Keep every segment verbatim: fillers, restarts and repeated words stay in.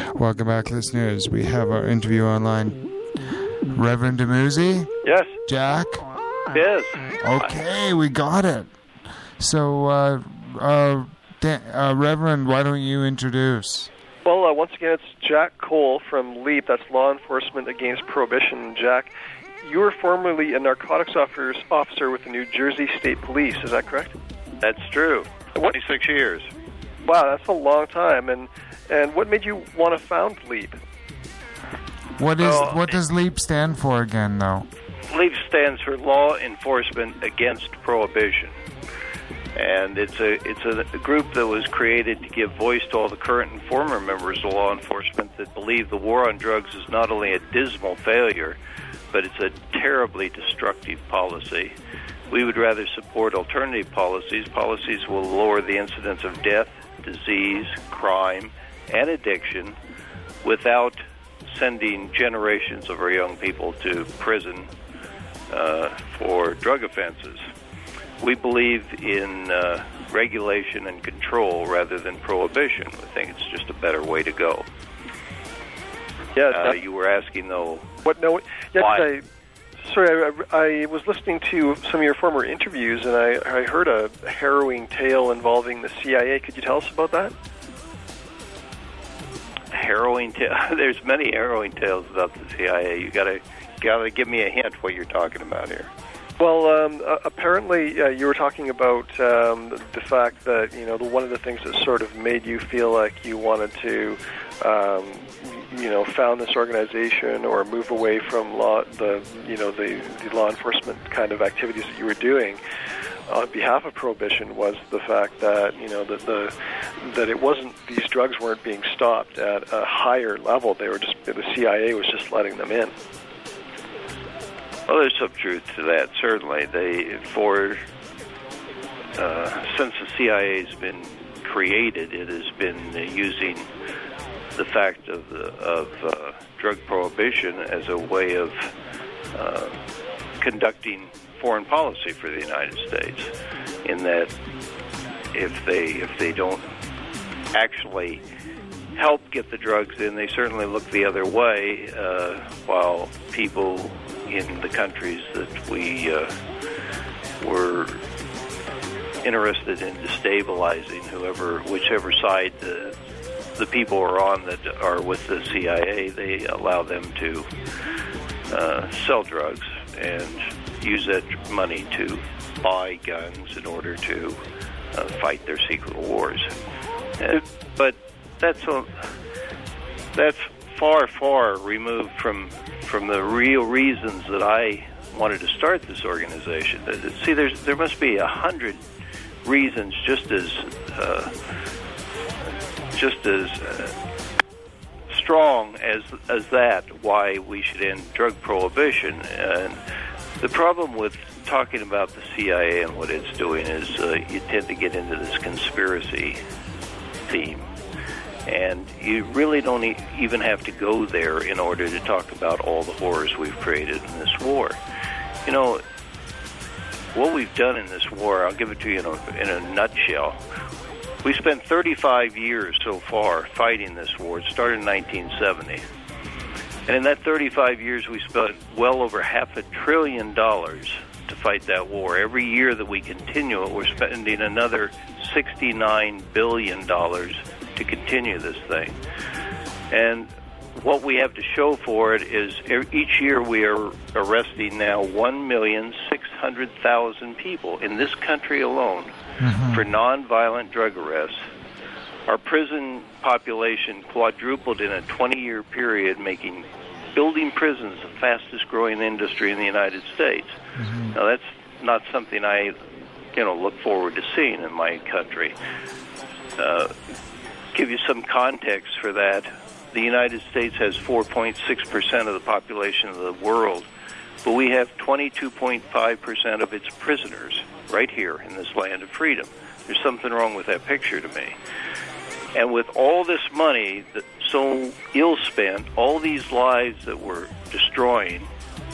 Welcome back, listeners. We have our interview online. Reverend Dumuzzi? Yes. Jack? Yes. Okay, we got it. So, uh, uh, Dan, uh, Reverend, why don't you introduce? Well, uh, once again, it's Jack Cole from LEAP. That's Law Enforcement Against Prohibition. Jack, you were formerly a narcotics officer, officer with the New Jersey State Police. Is that correct? That's true. twenty-six years. Wow, that's a long time. And and what made you want to found LEAP? What is Oh, what does LEAP stand for again, though? LEAP stands for Law Enforcement Against Prohibition. And it's a it's a group that was created to give voice to all the current and former members of law enforcement that believe the war on drugs is not only a dismal failure, but it's a terribly destructive policy. We would rather support alternative policies. Policies will lower the incidence of death, disease, crime, and addiction without sending generations of our young people to prison uh, for drug offenses. We believe in uh, regulation and control rather than prohibition. We think it's just a better way to go. Yeah, uh, you were asking, though, what? No, yes, why? I, sorry, I, I was listening to some of your former interviews, and I, I heard a harrowing tale involving the C I A. Could you tell us about that? Harrowing tale. There's many harrowing tales about the C I A. You gotta gotta give me a hint what you're talking about here. Well, um, uh, apparently uh, you were talking about um, the fact that, you know, the, one of the things that sort of made you feel like you wanted to, um, you know, found this organization or move away from law, the, you know, the, the law enforcement kind of activities that you were doing on behalf of prohibition was the fact that, you know, that the that it wasn't, these drugs weren't being stopped at a higher level. They were just, the C I A was just letting them in. Well, there's some truth to that, certainly. They, for, uh, since the C I A has been created, it has been uh, using the fact of, the, of uh, drug prohibition as a way of uh, conducting foreign policy for the United States, in that if they if they don't actually help get the drugs in, they certainly look the other way, uh, while people in the countries that we uh, were interested in destabilizing, whoever, whichever side the, the people are on that are with the C I A, they allow them to uh, sell drugs and use that money to buy guns in order to uh, fight their secret wars. Uh, but that's a, that's far, far removed from from the real reasons that I wanted to start this organization. See, there's there must be a hundred reasons just as uh, just as uh, strong as as that why we should end drug prohibition. And the problem with talking about the C I A and what it's doing is uh, you tend to get into this conspiracy theme. And you really don't e- even have to go there in order to talk about all the horrors we've created in this war. You know, what we've done in this war, I'll give it to you in a, in a nutshell. We spent thirty-five years so far fighting this war. It started in nineteen seventy. And in that thirty-five years, we spent well over half a trillion dollars to fight that war. Every year that we continue it, we're spending another sixty-nine billion dollars to continue this thing. And what we have to show for it is each year we are arresting now one million six hundred thousand people in this country alone mm-hmm. for nonviolent drug arrests. Our prison population quadrupled in a twenty-year period, making building prisons the fastest growing industry in the United States. Mm-hmm. Now, that's not something I, you know, look forward to seeing in my country. Uh, give you some context for that. The United States has four point six percent of the population of the world, but we have twenty-two point five percent of its prisoners right here in this land of freedom. There's something wrong with that picture to me. And with all this money that so ill spent, all these lives that we're destroying,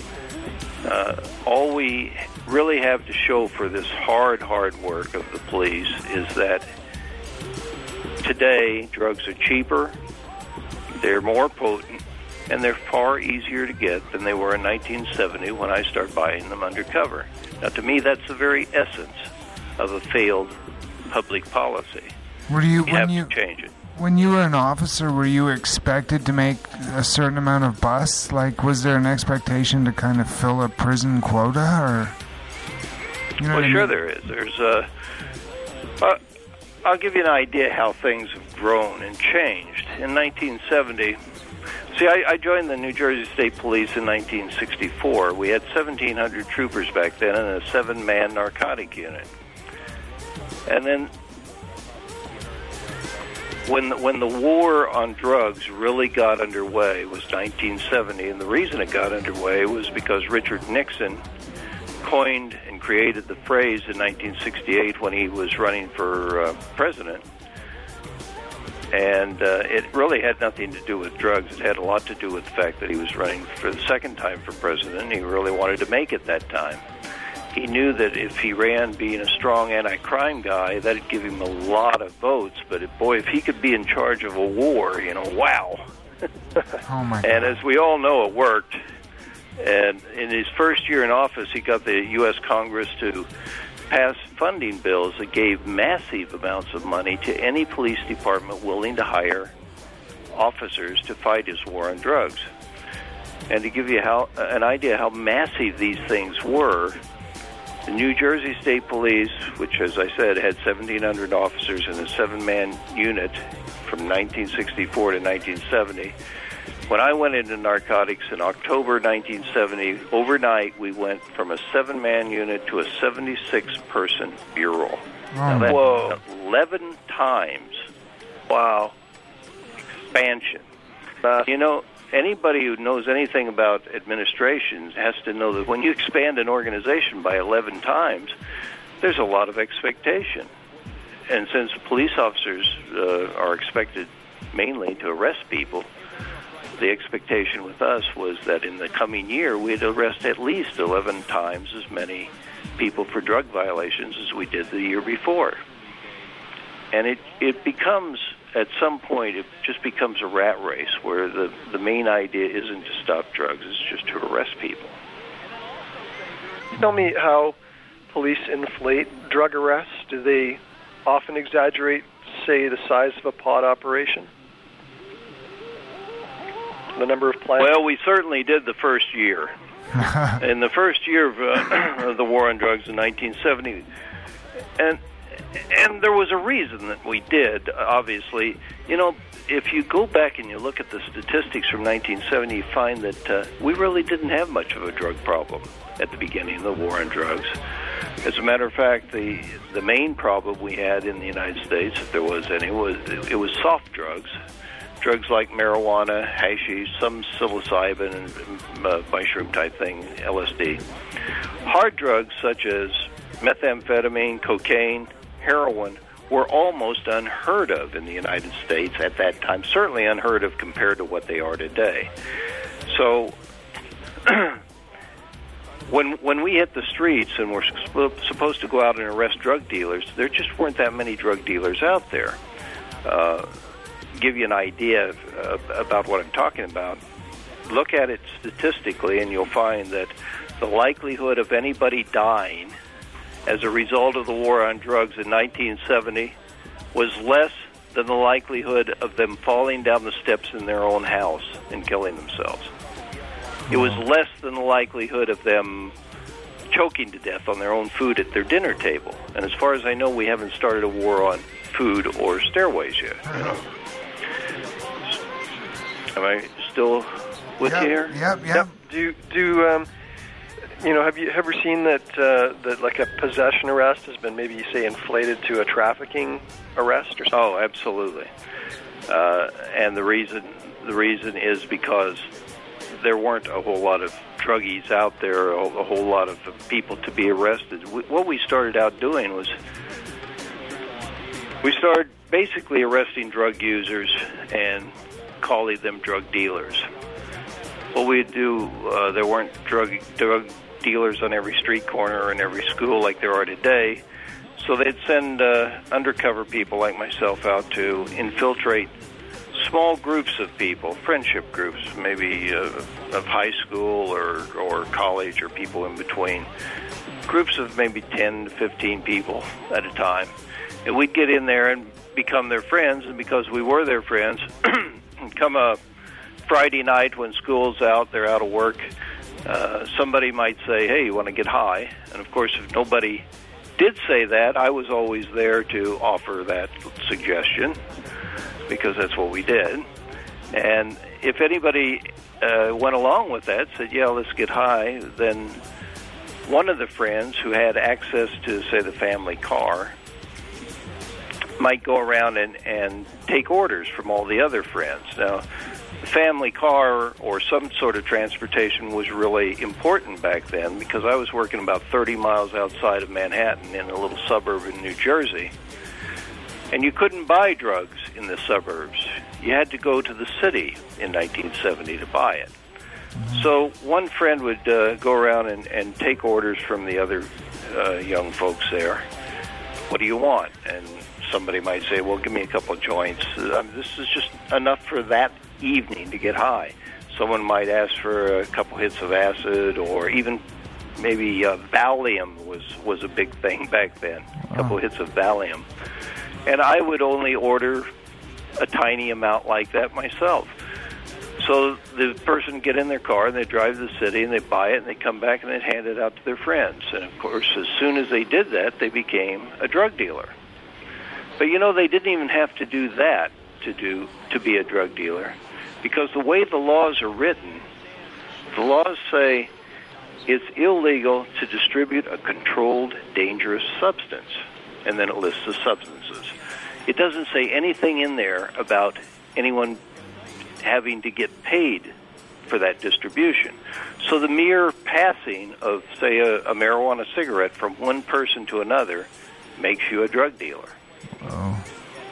uh, all we really have to show for this hard, hard work of the police is that today drugs are cheaper, they're more potent, and they're far easier to get than they were in nineteen seventy when I started buying them undercover. Now, to me, that's the very essence of a failed public policy. Were you, You when have you to change it. when you were an officer, were you expected to make a certain amount of busts? Like, was there an expectation to kind of fill a prison quota, or? You know Well, what I sure mean? there is. There's a. Uh, I'll give you an idea how things have grown and changed. In nineteen seventy, see, I, I joined the New Jersey State Police in nineteen sixty-four. We had seventeen hundred troopers back then and a seven-man narcotic unit. And then when the, when the war on drugs really got underway was nineteen seventy, and the reason it got underway was because Richard Nixon coined and created the phrase in nineteen sixty-eight when he was running for uh, president. And uh, it really had nothing to do with drugs. It had a lot to do with the fact that he was running for the second time for president. He really wanted to make it that time. He knew that if he ran being a strong anti-crime guy, that'd give him a lot of votes. But, if, boy, if he could be in charge of a war, you know, wow. Oh, my God. And as we all know, it worked. And in his first year in office, he got the U S Congress to pass funding bills that gave massive amounts of money to any police department willing to hire officers to fight his war on drugs. And to give you how, an idea how massive these things were, the New Jersey State Police, which, as I said, had seventeen hundred officers in a seven-man unit from nineteen sixty-four to nineteen seventy, when I went into narcotics in October nineteen seventy, overnight we went from a seven-man unit to a seventy-six person bureau. Oh, Now that's Whoa. eleven times, wow, expansion. Uh, You know, anybody who knows anything about administration has to know that when you expand an organization by eleven times, there's a lot of expectation. And since police officers uh, are expected mainly to arrest people, the expectation with us was that in the coming year we'd arrest at least eleven times as many people for drug violations as we did the year before. And it, it becomes, at some point, it just becomes a rat race where the, the main idea isn't to stop drugs, it's just to arrest people. Tell me how police inflate drug arrests. Do they often exaggerate, say, the size of a pod operation? The number of plants? Well, we certainly did the first year. In the first year of, uh, of the war on drugs in nineteen seventy, and and there was a reason that we did, obviously. You know, if you go back and you look at the statistics from nineteen seventy, you find that uh, we really didn't have much of a drug problem at the beginning of the war on drugs. As a matter of fact, the the main problem we had in the United States, if there was any, was it was soft drugs. Drugs like marijuana, hashish, some psilocybin, and uh, mushroom-type thing, L S D. Hard drugs such as methamphetamine, cocaine, heroin were almost unheard of in the United States at that time, certainly unheard of compared to what they are today. So when when we hit the streets and we're supposed to go out and arrest drug dealers, there just weren't that many drug dealers out there. Uh, give you an idea uh, about what I'm talking about, look at it statistically and you'll find that the likelihood of anybody dying as a result of the war on drugs in nineteen seventy was less than the likelihood of them falling down the steps in their own house and killing themselves. It was less than the likelihood of them choking to death on their own food at their dinner table. And as far as I know, we haven't started a war on food or stairways yet. You know? Am I still with yep, you here? Yep, yep. Yep. Do do um, you know? Have you ever seen that uh, that like a possession arrest has been maybe say inflated to a trafficking arrest or something? Oh, absolutely. Uh, and the reason the reason is because there weren't a whole lot of druggies out there, a, a whole lot of people to be arrested. We, what we started out doing was we started basically arresting drug users and calling them drug dealers. What we'd do, uh, there weren't drug drug dealers on every street corner or in every school like there are today, so they'd send uh, undercover people like myself out to infiltrate small groups of people, friendship groups, maybe uh, of high school or, or college or people in between, groups of maybe ten to fifteen people at a time. And we'd get in there and become their friends, and because we were their friends, come a Friday night when school's out, they're out of work, uh, somebody might say, hey, you want to get high? And of course, if nobody did say that, I was always there to offer that suggestion, because that's what we did. And if anybody uh, went along with that, said, yeah, let's get high, then one of the friends who had access to, say, the family car might go around and, and take orders from all the other friends. Now, the family car or some sort of transportation was really important back then, because I was working about thirty miles outside of Manhattan in a little suburb in New Jersey. And you couldn't buy drugs in the suburbs. You had to go to the city in nineteen seventy to buy it. Mm-hmm. So one friend would uh, go around and, and take orders from the other uh, young folks there. What do you want? And somebody might say, well, give me a couple of joints. I mean, this is just enough for that evening to get high. Someone might ask for a couple hits of acid, or even maybe uh, Valium was, was a big thing back then, a couple Oh. hits of Valium. And I would only order a tiny amount like that myself. So the person would get in their car, and they drive to the city, and they buy it, and they come back, and they hand it out to their friends. And, of course, as soon as they did that, they became a drug dealer. But, you know, they didn't even have to do that to do to be a drug dealer, because the way the laws are written, the laws say it's illegal to distribute a controlled, dangerous substance. And then it lists the substances. It doesn't say anything in there about anyone having to get paid for that distribution. So the mere passing of, say, a, a marijuana cigarette from one person to another makes you a drug dealer. Oh.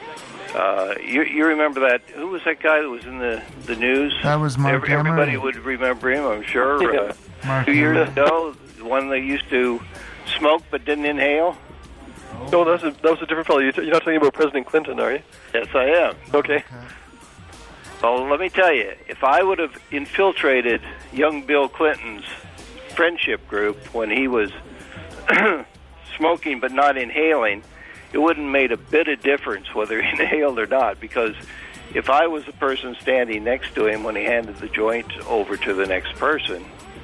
Uh, you, you remember that? Who was that guy that was in the, the news? That was Mark Every, Everybody Emery. would remember him, I'm sure. Yeah. Uh, Mark two years Emery. ago, the one that used to smoke but didn't inhale. No, that was a, that was a different fellow. You're, t- you're not talking about President Clinton, are you? Yes, I am. Okay. Well, let me tell you, if I would have infiltrated young Bill Clinton's friendship group when he was smoking but not inhaling, it wouldn't have made a bit of difference whether he inhaled or not, because if I was the person standing next to him when he handed the joint over to the next person,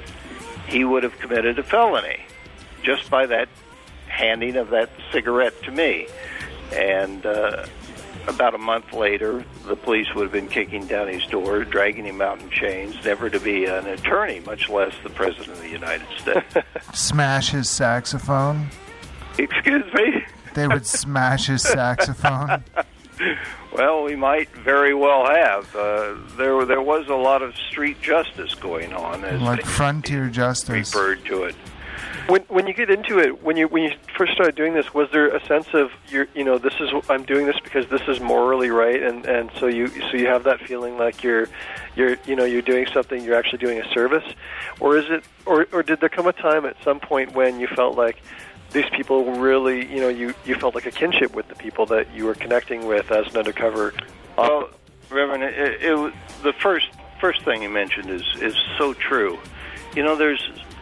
he would have committed a felony just by that handing of that cigarette to me. And uh, about a month later, the police would have been kicking down his door, dragging him out in chains, never to be an attorney, much less the President of the United States. Smash his saxophone. Excuse me? They would smash his saxophone. Well, we might very well have. Uh, there, there was a lot of street justice going on, as Like they frontier justice. referred to it. When when you get into it, when you when you first started doing this, was there a sense of you're you know this is I'm doing this because this is morally right, and, and so you so you have that feeling like you're you're you know you're doing something, you're actually doing a service, or is it or or did there come a time at some point when you felt like these people really you know you, you felt like a kinship with the people that you were connecting with as an undercover? Well, Reverend, it, it, was- the first first thing you mentioned is is so true. You know, there's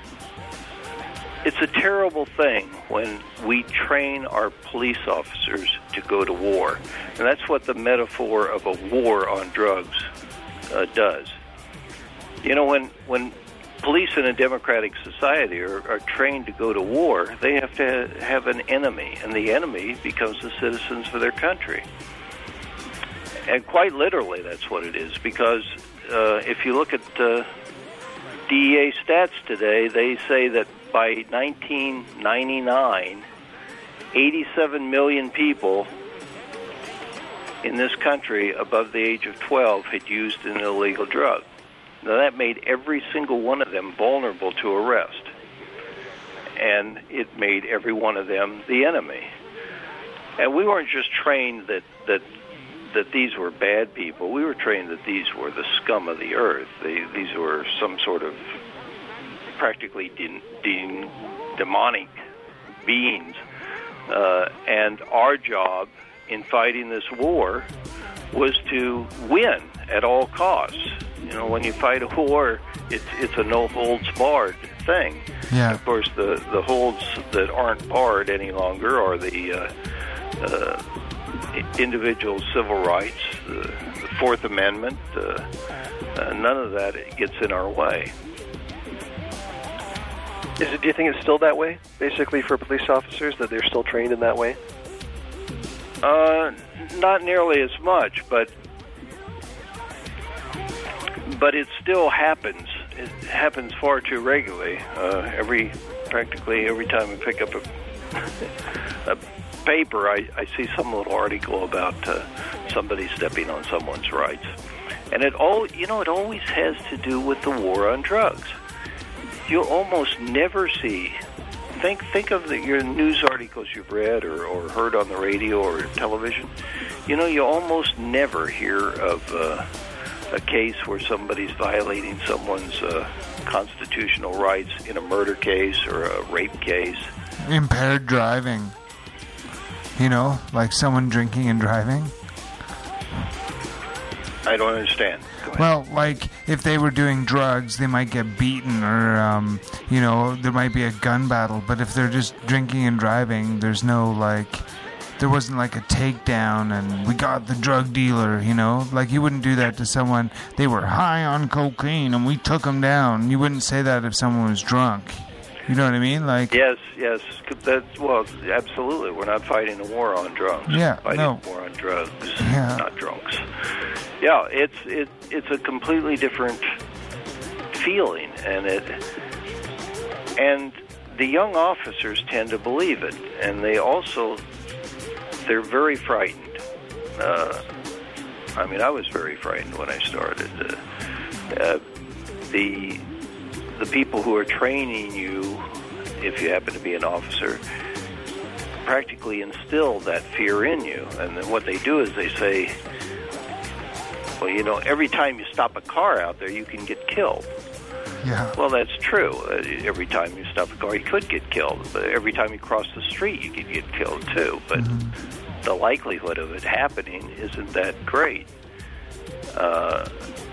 it's a terrible thing when we train our police officers to go to war, and that's what the metaphor of a war on drugs uh, does. You know, when when police in a democratic society are, are trained to go to war, they have to have an enemy, and the enemy becomes the citizens of their country. And quite literally, that's what it is, because uh, if you look at uh, D E A stats today, they say that by nineteen ninety-nine, eighty-seven million people in this country above the age of twelve had used an illegal drug. Now, that made every single one of them vulnerable to arrest, and it made every one of them the enemy. And we weren't just trained that that that these were bad people. We were trained that these were the scum of the earth. They, these were some sort of practically de- de- demonic beings. Uh, and our job in fighting this war was to win at all costs. You know, when you fight a war, it's it's a no holds barred thing. Yeah. Of course, the, the holds that aren't barred any longer are the uh, uh, individual civil rights, the, the Fourth Amendment. Uh, uh, none of that gets in our way. Is it, do you think it's still that way, basically, for police officers, that they're still trained in that way? Uh, not nearly as much, but but it still happens. It happens far too regularly. Uh, every practically every time I pick up a, a paper, I, I see some little article about uh, somebody stepping on someone's rights, and it all you know it always has to do with the war on drugs. You'll almost never see. Think think of the, your news articles you've read or, or heard on the radio or television. You know, you almost never hear of uh, a case where somebody's violating someone's uh, constitutional rights in a murder case or a rape case. Impaired driving. You know, like someone drinking and driving. I don't understand. Well, like, if they were doing drugs, they might get beaten or, um, you know, there might be a gun battle. But if they're just drinking and driving, there's no, like, there wasn't, like, a takedown and we got the drug dealer, you know? Like, you wouldn't do that to someone. They were high on cocaine and we took them down. You wouldn't say that if someone was drunk. You know what I mean? Like, yes, yes. That's, well, absolutely. We're not fighting a war on drugs. Yeah, fighting no. a war on drugs, Yeah. not drunks. Yeah, it's it it's a completely different feeling, and it and the young officers tend to believe it, and they also they're very frightened. Uh, I mean, I was very frightened when I started. Uh, uh, the the people who are training you, if you happen to be an officer, practically instill that fear in you, and then what they do is they say, well, you know, every time you stop a car out there, you can get killed. yeah. Well, that's true. Uh, every time you stop a car, you could get killed. But every time you cross the street, you could get killed, too. But Mm-hmm. the likelihood of it happening isn't that great. Uh,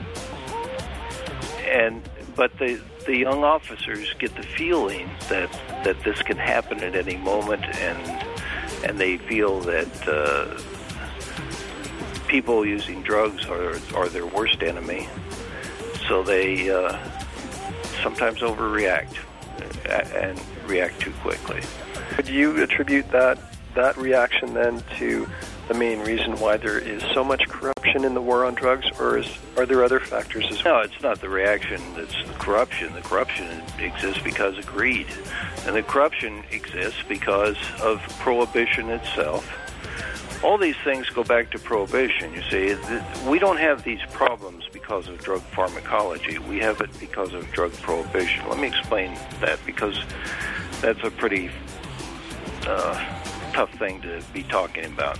and But the, the young officers get the feeling that, that this can happen at any moment, and, and they feel that Uh, people using drugs are, are their worst enemy, so they uh, sometimes overreact and react too quickly. Could you attribute that that reaction then to the main reason why there is so much corruption in the war on drugs, or is, are there other factors as well? No, it's not the reaction that's the corruption. The corruption exists because of greed, and the corruption exists because of prohibition itself. All these things go back to prohibition. You see, we don't have these problems because of drug pharmacology. We have it because of drug prohibition. Let me explain that, because that's a pretty uh, tough thing to be talking about.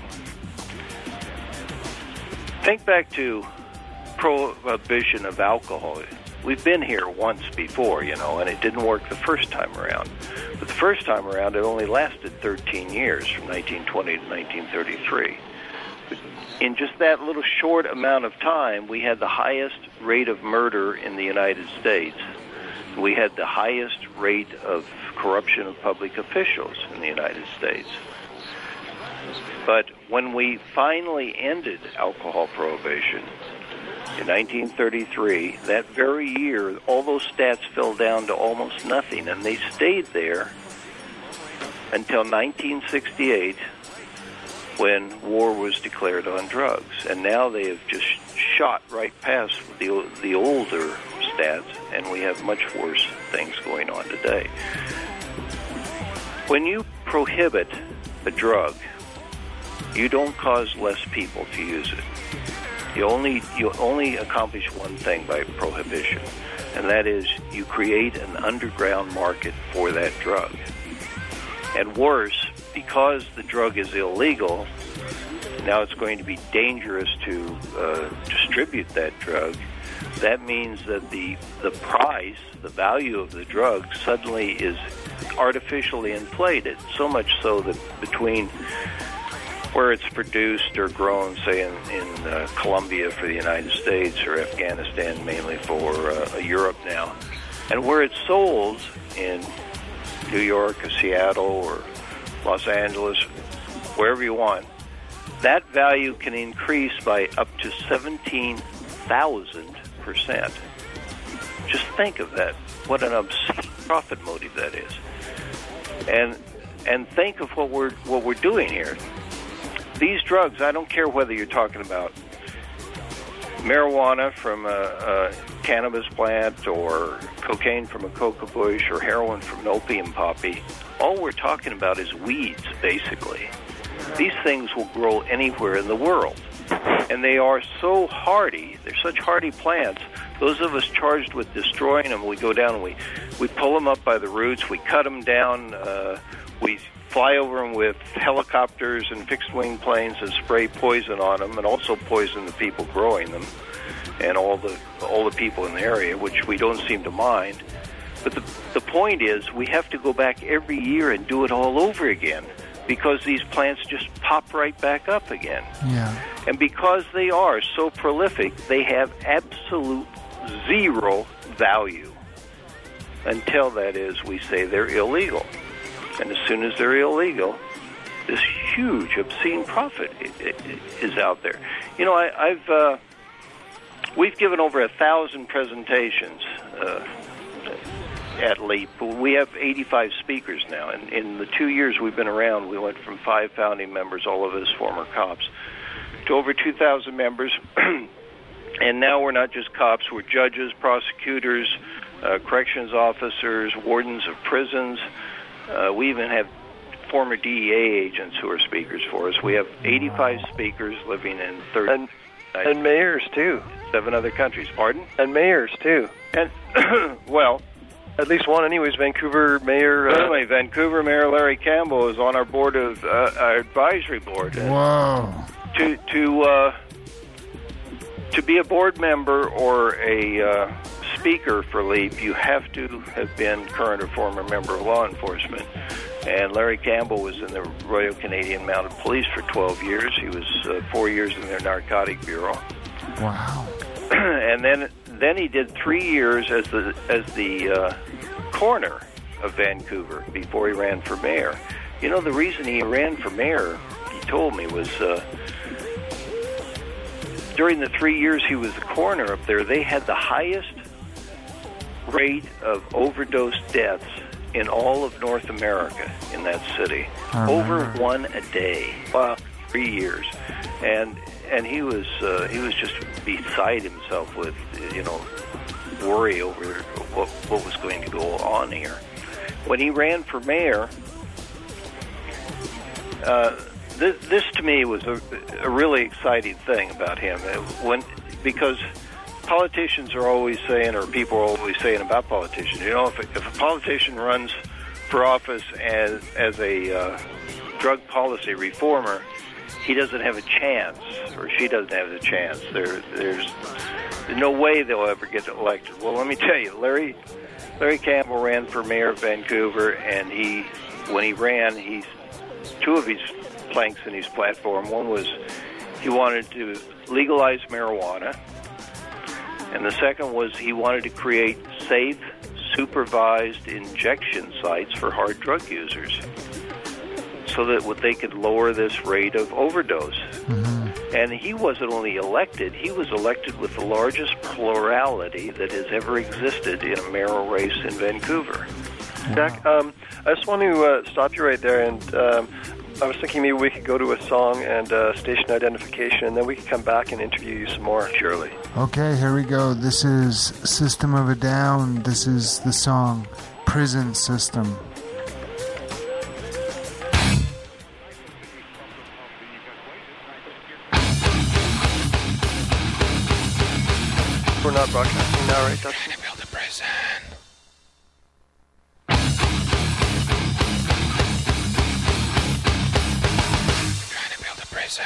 Think back to prohibition of alcohol. We've been here once before, you know, and it didn't work the first time around. But the first time around, it only lasted thirteen years, from nineteen twenty to nineteen thirty-three. But in just that little short amount of time, we had the highest rate of murder in the United States. We had the highest rate of corruption of public officials in the United States. But when we finally ended alcohol prohibition in nineteen thirty-three, that very year, all those stats fell down to almost nothing, and they stayed there until nineteen sixty-eight, when war was declared on drugs. And now they have just shot right past the, the older stats, and we have much worse things going on today. When you prohibit a drug, you don't cause less people to use it. You only you only accomplish one thing by prohibition, and that is you create an underground market for that drug. And worse, because the drug is illegal, now it's going to be dangerous to uh, distribute that drug. That means that the the price, the value of the drug, suddenly is artificially inflated, so much so that between where it's produced or grown, say in, in uh, Colombia for the United States or Afghanistan mainly for uh, Europe now, and where it's sold in New York or Seattle or Los Angeles, wherever you want, that value can increase by up to seventeen thousand percent. Just think of that. What an obscene profit motive that is. And and think of what we're what we're doing here. These drugs, I don't care whether you're talking about marijuana from a, a cannabis plant or cocaine from a coca bush or heroin from an opium poppy. All we're talking about is weeds, basically. These things will grow anywhere in the world. And they are so hardy. They're such hardy plants. Those of us charged with destroying them, we go down and we, we pull them up by the roots. We cut them down. Uh, we fly over them with helicopters and fixed-wing planes and spray poison on them, and also poison the people growing them and all the all the people in the area, which we don't seem to mind. But the the point is, we have to go back every year and do it all over again, because these plants just pop right back up again. Yeah. And because they are so prolific, they have absolute zero value until, that is, we say they're illegal. And as soon as they're illegal, this huge, obscene profit is out there. You know, I, I've uh, we've given over a thousand presentations uh, at LEAP. We have eighty-five speakers now, and in the two years we've been around, we went from five founding members, all of us former cops, to over two thousand members. And now we're not just cops, we're judges, prosecutors, uh, corrections officers, wardens of prisons. Uh, we even have former D E A agents who are speakers for us. We have eighty-five speakers living in thirty and, and mayors too, seven other countries. Pardon? And mayors too. And well, at least one, anyways. Vancouver Mayor. Uh, certainly, Vancouver Mayor Larry Campbell is on our board of uh, our advisory board. Whoa. To to uh, to be a board member or a uh, speaker for LEAP, you have to have been current or former member of law enforcement. And Larry Campbell was in the Royal Canadian Mounted Police for twelve years. He was uh, four years in their Narcotic Bureau. Wow. And then then he did three years as the as the uh, coroner of Vancouver before he ran for mayor. You know, the reason he ran for mayor, he told me, was uh, during the three years he was the coroner up there, they had the highest rate of overdose deaths in all of North America in that city. Over one a day. Wow. Three years. And and he was uh, he was just beside himself with, you know, worry over what what was going to go on here. When he ran for mayor, uh, this, this to me was a, a really exciting thing about him. When because politicians are always saying, or people are always saying about politicians, you know, if, if a politician runs for office as as a uh, drug policy reformer, he doesn't have a chance, or she doesn't have a chance. There, there's no way they'll ever get elected. Well, let me tell you, Larry, Larry Campbell ran for mayor of Vancouver, and he, when he ran, he's two of his planks in his platform. One was he wanted to legalize marijuana, and the second was he wanted to create safe, supervised injection sites for hard drug users, so that they could lower this rate of overdose. Mm-hmm. And he wasn't only elected, he was elected with the largest plurality that has ever existed in a mayoral race in Vancouver. Jack, um, I just want to uh, stop you right there, and um, I was thinking maybe we could go to a song and uh, station identification, and then we could come back and interview you some more. Surely. Okay, here we go. This is System of a Down. This is the song Prison System. We're not broadcasting now, right, Dustin? Trying to build a prison. Trying to build a prison.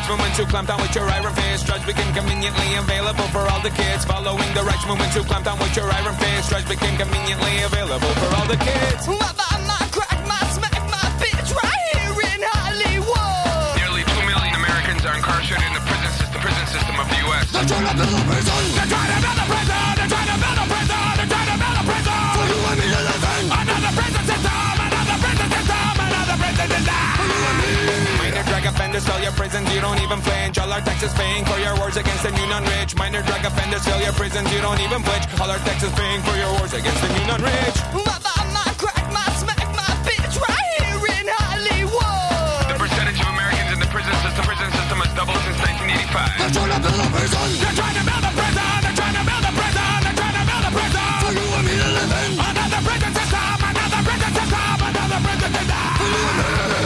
movement to clamp down with your iron fist. Drugs became conveniently available for all the kids. Following the rights movement to clamp down with your iron fist. Drugs became conveniently available for all the kids. My buy, my crack, my smack, my bitch right here in Hollywood. Nearly two million Americans are incarcerated in the prison system, prison system of the U S. They're trying to build a prison. They're trying to build a prison. They're trying to build a prison. They're trying to build a prison. For you and me to live in. Another prison system. Another prison system. Another prison system. For you and me. Minor drug offenders fill your prisons. You don't even flinch. All our taxes paying for your wars against the new non-rich. Minor drug offenders fill your prisons. You don't even flinch. All our taxes paying for your wars against the new non-rich. My buy, my crack, my smack, my bitch right here in Hollywood. The percentage of Americans in the prison system, prison system has doubled since nineteen eighty-five. They're trying to build a prison. They're trying to build a prison. They're trying to build a prison. They're trying to build a prison. For you and me to live in. Another prison system. Another prison system. Another prison system. For you and me.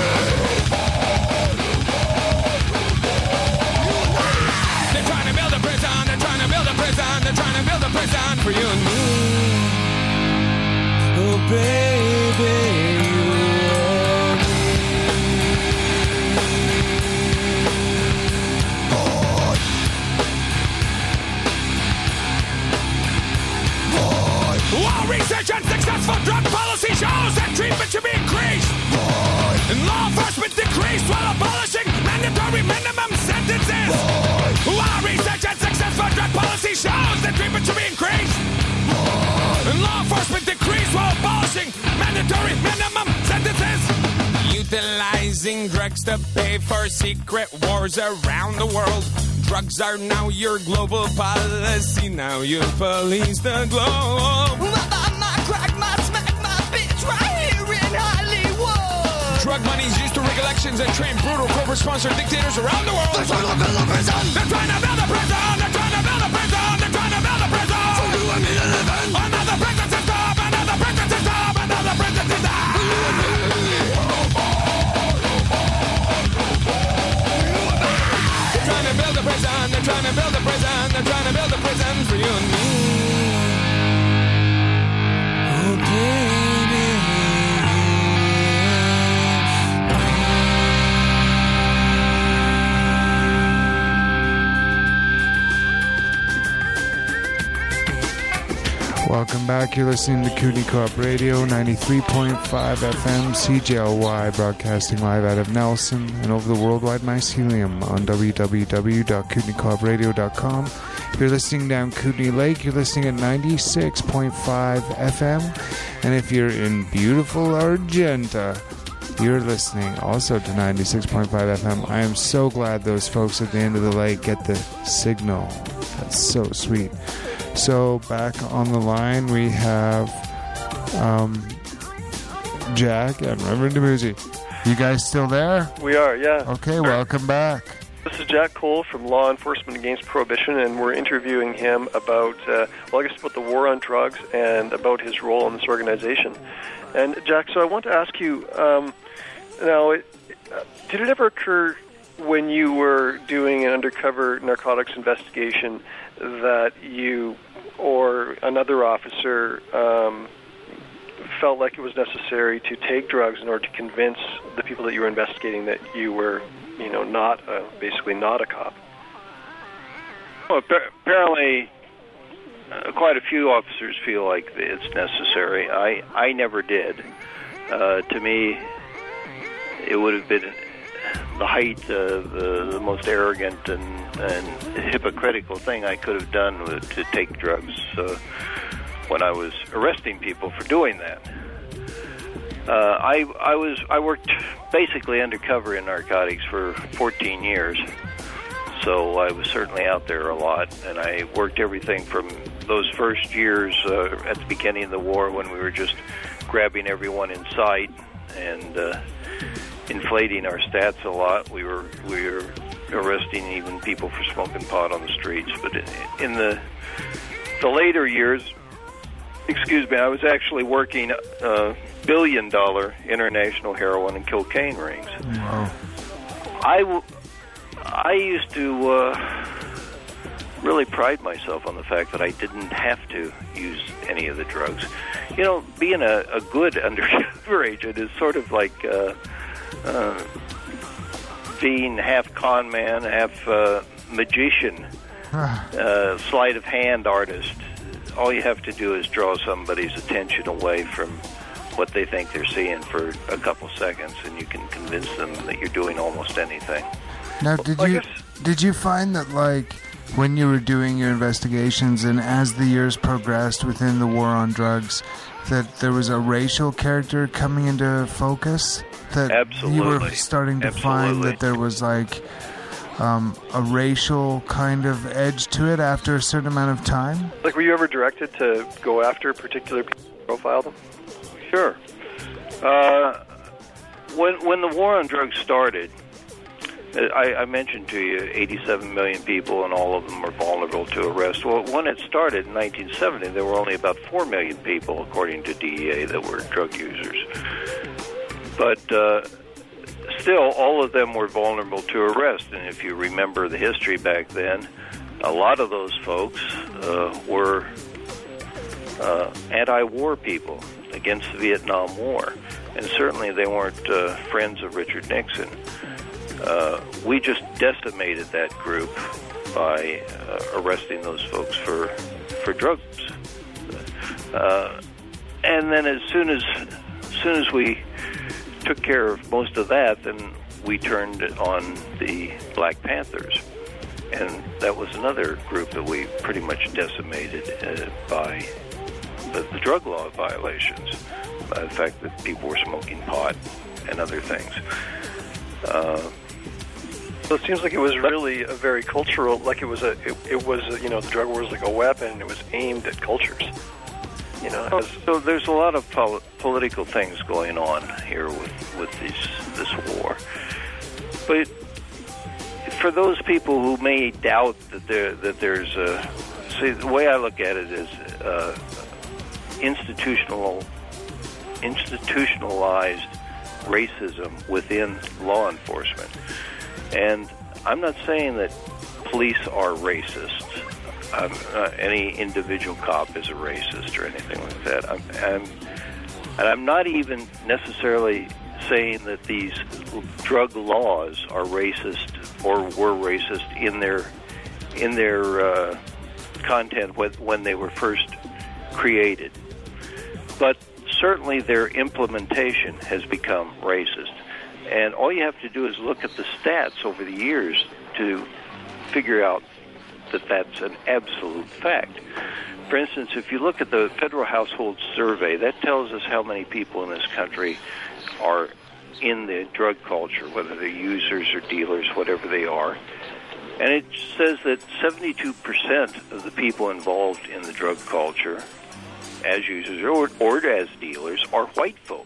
They're trying to build a prison. They're trying to build a prison. They're trying to build a prison for you and me. Oh, baby, you and me. Boy. Boy. While research and successful drug policy shows that treatment should be increased. Boy. And law enforcement decreased while abolishing mandatory minimum sentences. Boy. While research and successful drug policy shows that treatment should be increased. Boy. And law enforcement decreased while abolishing mandatory minimum sentences. Utilizing drugs to pay for secret wars around the world. Drugs are now your global policy. Now you police the globe. My buy, my crack, my smack, my bitch right here in Hollywood. Drug money is used to rig elections and train brutal corporate-sponsored dictators around the world. They're trying to build a prison. They're trying to build a prison. They're trying to build a prison. They're trying to build a prison. For you and me to live in. Another prison system. Another prison system. Another prison system. For you and me. They're trying to build a prison. They're trying to build a prison. They're trying to build a prison for you and me. Oh, baby. Welcome back. You're listening to Kootenai Co-op Radio, ninety-three point five F M, C J L Y, broadcasting live out of Nelson and over the worldwide mycelium on w w w dot kootenai co op radio dot com. If you're listening down Kootenai Lake, you're listening at ninety-six point five F M. And if you're in beautiful Argenta, you're listening also to ninety-six point five F M. I am so glad those folks at the end of the lake get the signal. That's so sweet. So back on the line we have um, Jack and Reverend Demuzi. You guys still there? We are, yeah. Okay, welcome back. This is Jack Cole from Law Enforcement Against Prohibition, and we're interviewing him about, uh, well, I guess about the war on drugs and about his role in this organization. And Jack, so I want to ask you, um, now, it, uh, did it ever occur when you were doing an undercover narcotics investigation that you or another officer um, felt like it was necessary to take drugs in order to convince the people that you were investigating that you were, you know, not uh, basically not a cop? Well, apparently, uh, quite a few officers feel like it's necessary. I I never did. Uh, to me, it would have been the height of the, the most arrogant and, and hypocritical thing I could have done was to take drugs uh, when I was arresting people for doing that. Uh, I I was I worked basically undercover in narcotics for fourteen years, so I was certainly out there a lot, and I worked everything from those first years uh, at the beginning of the war when we were just grabbing everyone in sight and uh, inflating our stats a lot. We were we were arresting even people for smoking pot on the streets. But in the the later years, excuse me, I was actually working uh, billion dollar international heroin and cocaine rings. Wow. I w- I used to uh, really pride myself on the fact that I didn't have to use any of the drugs. You know, being a, a good undercover agent is sort of like uh, uh, being half con man, half uh, magician, uh, sleight of hand artist. All you have to do is draw somebody's attention away from what they think they're seeing for a couple seconds, and you can convince them that you're doing almost anything. Now, did I you guess- did you find that, like, when you were doing your investigations and as the years progressed within the war on drugs, that there was a racial character coming into focus? That you were Absolutely. starting to find Absolutely. that there was, like, um, a racial kind of edge to it after a certain amount of time? Like, were you ever directed to go after particular people and profile them? Sure. Uh, when when the war on drugs started, I, I mentioned to you eighty-seven million people, and all of them were vulnerable to arrest. Well, when it started in nineteen seventy, there were only about four million people, according to D E A, that were drug users. But uh, still, all of them were vulnerable to arrest. And if you remember the history back then, a lot of those folks uh, were uh, anti-war people against the Vietnam War. And certainly they weren't uh, friends of Richard Nixon. Uh, we just decimated that group by uh, arresting those folks for for drugs. Uh, and then as soon as, as soon as we took care of most of that, then we turned on the Black Panthers. And that was another group that we pretty much decimated uh, by the, the drug law violations, by the fact that people were smoking pot and other things. Uh, So it seems like it was really a very cultural, like it was a, it, it was, a, you know, the drug war was like a weapon, and it was aimed at cultures. You know, as, so there's a lot of pol- political things going on here with, with these, this war. But for those people who may doubt that there that there's a, see, the way I look at it is uh, institutional, institutionalized racism within law enforcement. And I'm not saying that police are racist. Um, uh, any individual cop is a racist or anything like that. I'm, I'm, and I'm not even necessarily saying that these drug laws are racist or were racist in their in their uh, content when, when they were first created. But certainly their implementation has become racist. And all you have to do is look at the stats over the years to figure out that that's an absolute fact. For instance, if you look at the Federal Household Survey, that tells us how many people in this country are in the drug culture, whether they're users or dealers, whatever they are. And it says that seventy-two percent of the people involved in the drug culture as users or, or as dealers are white folks.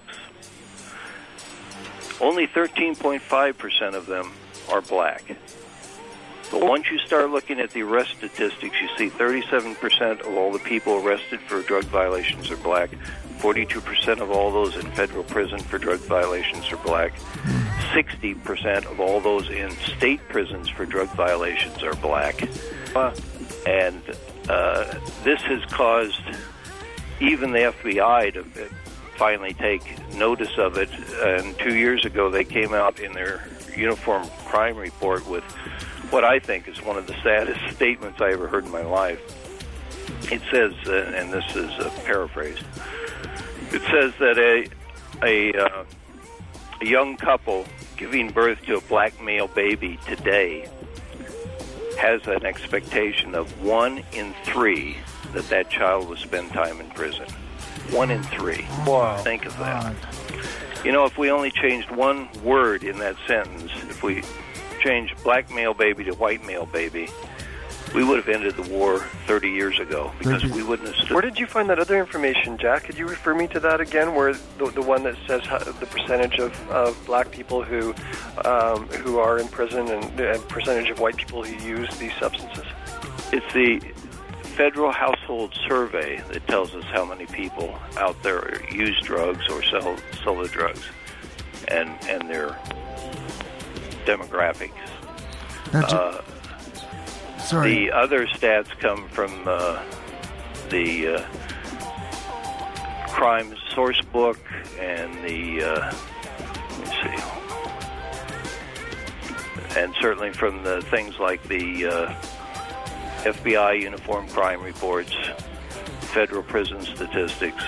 Only thirteen point five percent of them are black. But once you start looking at the arrest statistics, you see thirty-seven percent of all the people arrested for drug violations are black, forty-two percent of all those in federal prison for drug violations are black, sixty percent of all those in state prisons for drug violations are black. And uh, this has caused even the F B I to finally take notice of it. And two years ago, they came out in their uniform crime report with what I think is one of the saddest statements I ever heard in my life. It says, uh, and this is a paraphrase, it says that a a, uh, a young couple giving birth to a black male baby today has an expectation of one in three that that child will spend time in prison. One in three. Wow. Think of that. You know, if we only changed one word in that sentence, if we changed black male baby to white male baby, we would have ended the war thirty years ago, because we wouldn't have stood. Where did you find that other information, Jack? Could you refer me to that again, where the, the one that says how, the percentage of, of black people who um, who are in prison and the percentage of white people who use these substances? It's the Federal Household Survey that tells us how many people out there use drugs or sell sell the drugs, and and their demographics. Now, do- Uh, sorry. The other stats come from uh, the uh, crime source book and the uh, let me see and certainly from the things like the uh, F B I uniform crime reports, federal prison statistics.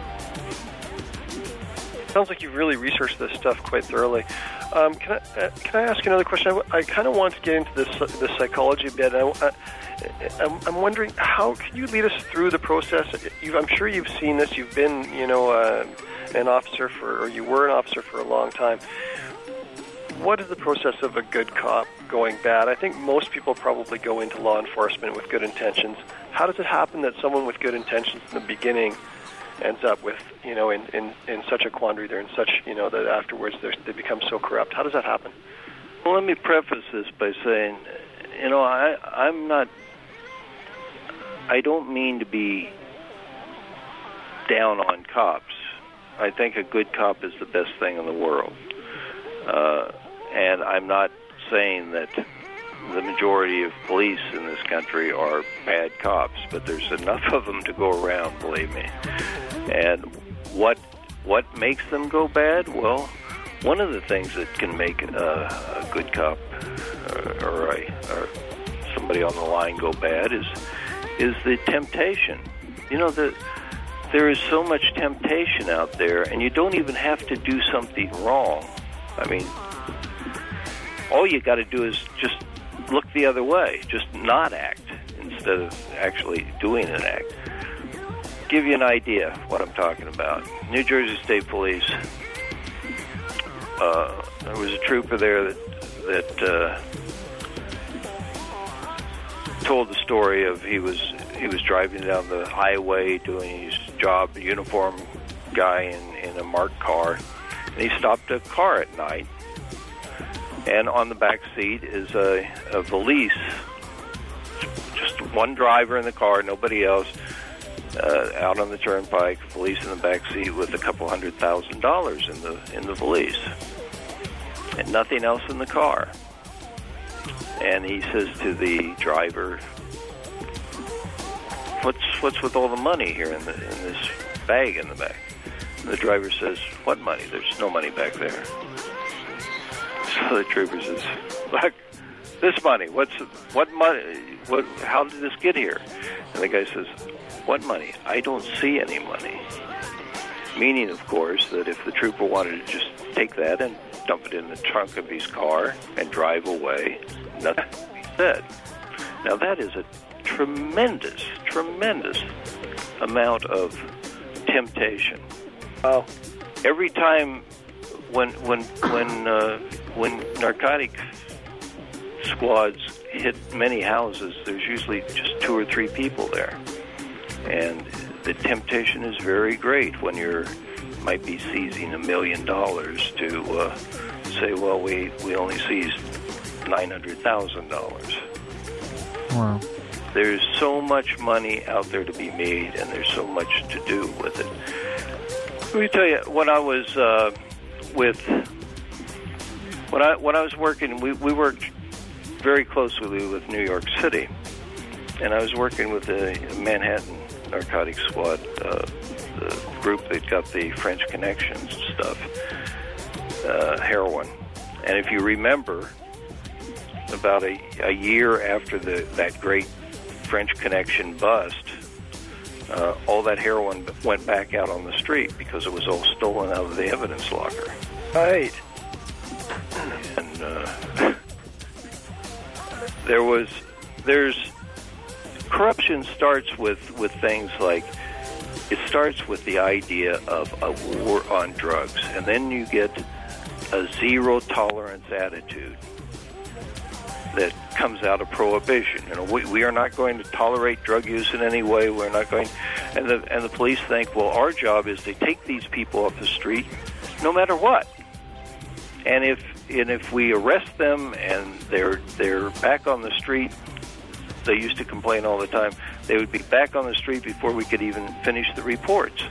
Sounds like you've really researched this stuff quite thoroughly. Um, can I uh, can I ask another question? I, I kind of want to get into this the psychology a bit. I, I, I'm, I'm wondering, how can you lead us through the process? You've, I'm sure you've seen this. You've been, you know, uh, an officer for, or you were an officer for a long time. What is the process of a good cop going bad? I think most people probably go into law enforcement with good intentions. How does it happen that someone with good intentions in the beginning ends up with, you know, in, in, in such a quandary? They're in such, you know, that afterwards they become so corrupt. How does that happen? Well, let me preface this by saying, you know, I, I'm not, I don't mean to be down on cops. I think a good cop is the best thing in the world. Uh, and I'm not saying that the majority of police in this country are bad cops, but there's enough of them to go around, believe me. And what what makes them go bad? Well, one of the things that can make a, a good cop uh, or, a, or somebody on the line go bad is is the temptation. You know, the, there is so much temptation out there, and you don't even have to do something wrong. I mean, all you got to do is just look the other way, just not act instead of actually doing an act. Give you an idea of what I'm talking about. New Jersey State Police, uh, there was a trooper there that, that uh, told the story of he was he was driving down the highway doing his job, a uniform guy in, in a marked car, and he stopped a car at night, and on the back seat is a, a valise, just one driver in the car, nobody else, uh, out on the turnpike, valise in the back seat with a couple hundred thousand dollars in the in the valise, and nothing else in the car. And he says to the driver, "What's what's with all the money here in the in this bag in the back?" And the driver says, "What money? There's no money back there." So the trooper says, "Look, this money. What's what money? What? How did this get here?" And the guy says, "What money? I don't see any money." Meaning, of course, that if the trooper wanted to just take that and dump it in the trunk of his car and drive away, nothing he said. Now that is a tremendous, tremendous amount of temptation. Oh, every time when when when uh, when narcotic squads hit many houses, there's usually just two or three people there, and the temptation is very great when you're might be seizing a million dollars to uh, say, well, we we only seized nine hundred thousand dollars. Wow. There's so much money out there to be made, and there's so much to do with it. Let me tell you, when I was uh, with when I when I was working, we we worked very closely with New York City, and I was working with the Manhattan Narcotics Squad, uh, the group that got the French Connections stuff, uh, heroin. And if you remember, about a, a year after the that great French Connection bust, uh, all that heroin went back out on the street because it was all stolen out of the evidence locker. right. And uh, there was, there's, corruption starts with, with things like, it starts with the idea of a war on drugs, and then you get a zero-tolerance attitude that comes out of prohibition. You know, we, we are not going to tolerate drug use in any way. We're not going, and the and the police think, well, our job is to take these people off the street, no matter what. And if and if we arrest them and they're they're back on the street, they used to complain all the time, they would be back on the street before we could even finish the reports.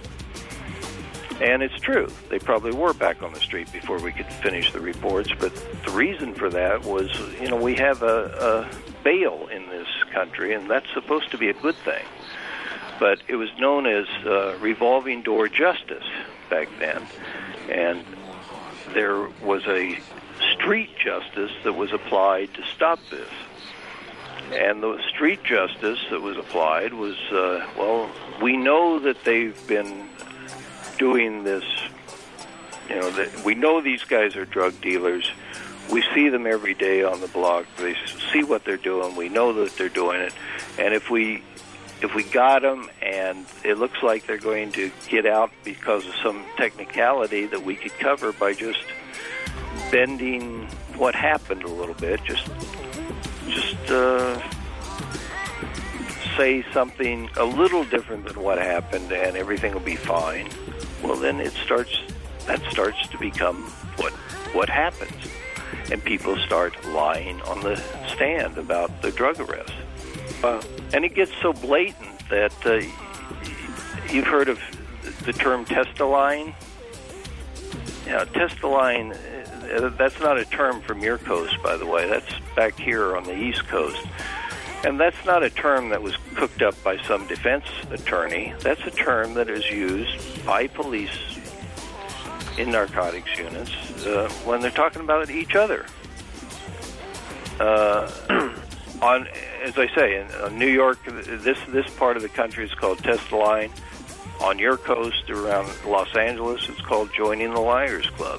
And it's true. They probably were back on the street before we could finish the reports, but the reason for that was, you know, we have a, a bail in this country, and that's supposed to be a good thing. But it was known as uh, revolving door justice back then, and there was a street justice that was applied to stop this. And the street justice that was applied was, uh, well, we know that they've been doing this, you know, that we know these guys are drug dealers. We see them every day on the block. They see what they're doing. We know that they're doing it. And if we if we got them and it looks like they're going to get out because of some technicality that we could cover by just bending what happened a little bit, just just uh, say something a little different than what happened and everything will be fine, well, then it starts, that starts to become what what happens. And people start lying on the stand about the drug arrests. Uh, and it gets so blatant that uh, you've heard of the term test-a-line. Yeah, test-a-line, uh, that's not a term from your coast, by the way. That's back here on the East Coast. And that's not a term that was cooked up by some defense attorney. That's a term that is used by police in narcotics units uh, when they're talking about each other. Uh, on, as I say, in uh, New York, this this part of the country is called test-a-line. On your coast, around Los Angeles, it's called joining the Liars Club.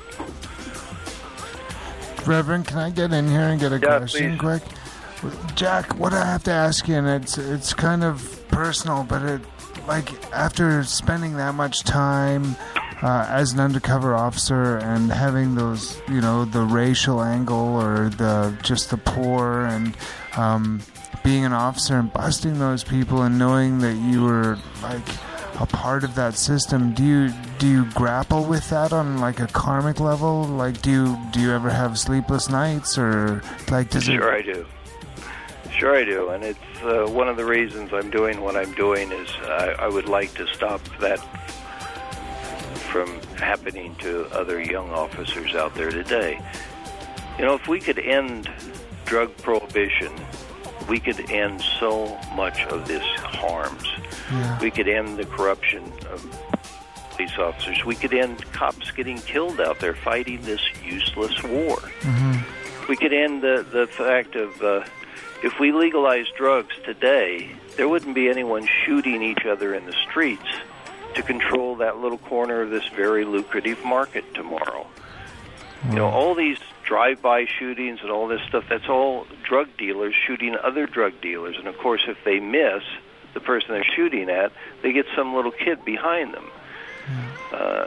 Reverend, can I get in here and get a yeah, question please. quick? Jack, what I have to ask you, and it's it's kind of personal, but it like after spending that much time uh, as an undercover officer and having those, you know, the racial angle or the just the poor and um, being an officer and busting those people and knowing that you were like a part of that system, do you do you grapple with that on like a karmic level? Like, do you do you ever have sleepless nights, or like does it? Sure, I do. Sure, I do, and it's uh, one of the reasons I'm doing what I'm doing is I, I would like to stop that from happening to other young officers out there today. You know, if we could end drug prohibition, we could end so much of this harms. Yeah. We could end the corruption of police officers. We could end cops getting killed out there fighting this useless war. Mm-hmm. We could end the, the fact of uh, if we legalize drugs today, there wouldn't be anyone shooting each other in the streets to control that little corner of this very lucrative market tomorrow. Mm. You know, all these drive-by shootings and all this stuff, that's all drug dealers shooting other drug dealers. And, of course, if they miss the person they're shooting at, they get some little kid behind them. Mm. Uh,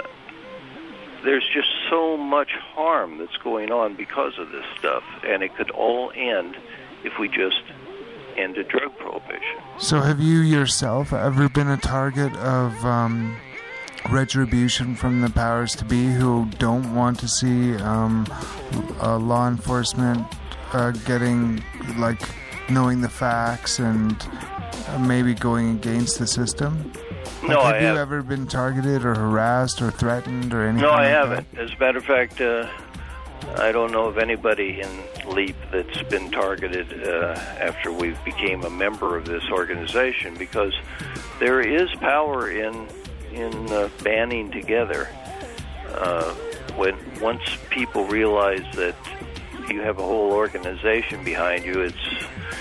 there's just so much harm that's going on because of this stuff, and it could all end if we just ended drug prohibition. So have you yourself ever been a target of um, retribution from the powers to be who don't want to see um, uh, law enforcement uh, getting, like, knowing the facts and uh, maybe going against the system? Like, no, have I you haven't. ever been targeted or harassed or threatened or anything No, I like haven't. that? As a matter of fact, uh, I don't know of anybody in LEAP that's been targeted uh, after we became a member of this organization, because there is power in in uh, banding together. Uh, when once people realize that you have a whole organization behind you, it's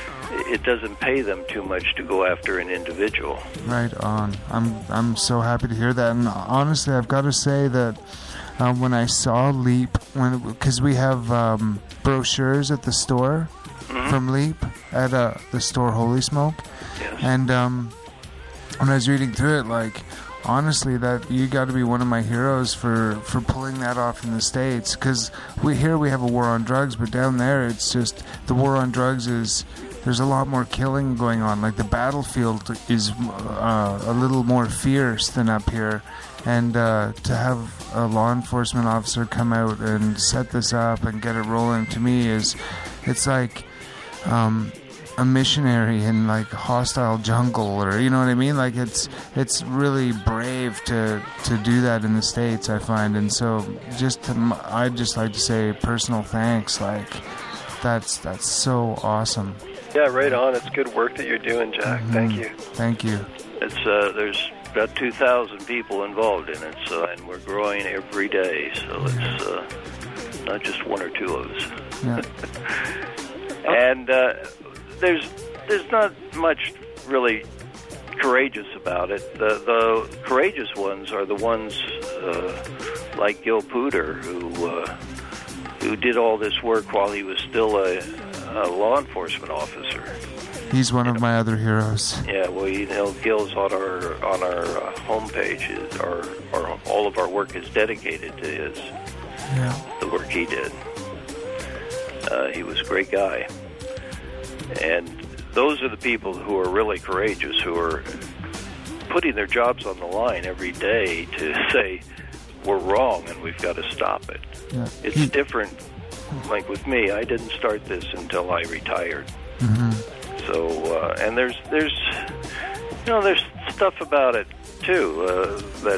it doesn't pay them too much to go after an individual. Right on. I'm I'm so happy to hear that. And honestly, I've got to say that um, when I saw LEAP, when because we have um, brochures at the store mm-hmm. from LEAP at uh, the store Holy Smoke, yes. and um, when I was reading through it, like, honestly, that you got to be one of my heroes for, for pulling that off in the States, because we here we have a war on drugs, but down there it's just the war on drugs is there's a lot more killing going on. Like, the battlefield is uh, a little more fierce than up here, and uh, to have a law enforcement officer come out and set this up and get it rolling, to me is it's like um, a missionary in like a hostile jungle, or you know what I mean? Like, it's it's really brave to to do that in the States, I find. And so just to, I'd just like to say personal thanks. Like, that's that's so awesome. Yeah, right on. It's good work that you're doing, Jack. Mm-hmm. Thank you. Thank you. It's uh, there's about two thousand people involved in it, so and we're growing every day. So it's uh, not just one or two of us. Yeah. And uh, there's there's not much really courageous about it. The the courageous ones are the ones uh, like Gil Puder, who uh, who did all this work while he was still a, a law enforcement officer. He's one of my other heroes. Yeah, well, you know, Gil's on our on our uh, homepage. Is our, our all of our work is dedicated to his Yeah. the work he did. Uh, he was a great guy, and those are the people who are really courageous, who are putting their jobs on the line every day to say we're wrong and we've got to stop it. Yeah. It's He- different. Like with me, I didn't start this until I retired. Mhm. So, uh, and there's, there's, you know, there's stuff about it too uh, that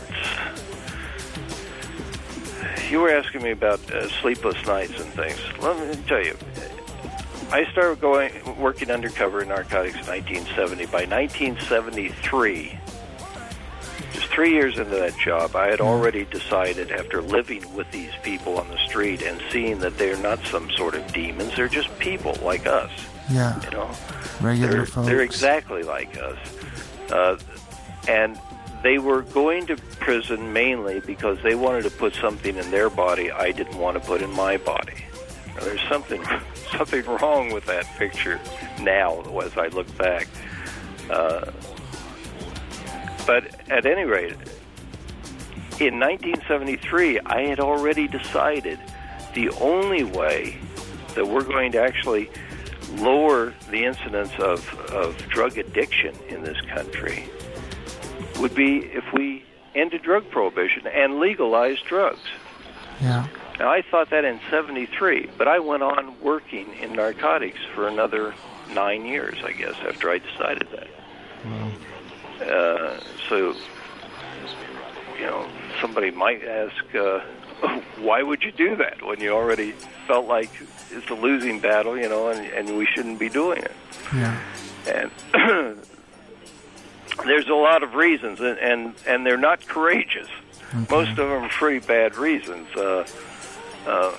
you were asking me about uh, sleepless nights and things. Let me tell you, I started going working undercover in narcotics in nineteen seventy. By nineteen seventy-three, just three years into that job, I had already decided, after living with these people on the street and seeing that they're not some sort of demons, they're just people like us. Yeah. You know, Regular they're, folks. they're exactly like us. Uh, and they were going to prison mainly because they wanted to put something in their body I didn't want to put in my body. Now, there's something something wrong with that picture now as I look back. Uh, but at any rate, in nineteen seventy-three, I had already decided the only way that we're going to actually lower the incidence of, of drug addiction in this country would be if we ended drug prohibition and legalized drugs. Yeah. Now, I thought that in seventy-three, but I went on working in narcotics for another nine years, I guess, after I decided that. Wow. Uh, so, you know, somebody might ask, uh, why would you do that when you already felt like it's a losing battle, you know, and, and we shouldn't be doing it? Yeah. And there's a lot of reasons, and, and, and they're not courageous. Okay. Most of them are pretty bad reasons. Uh, uh,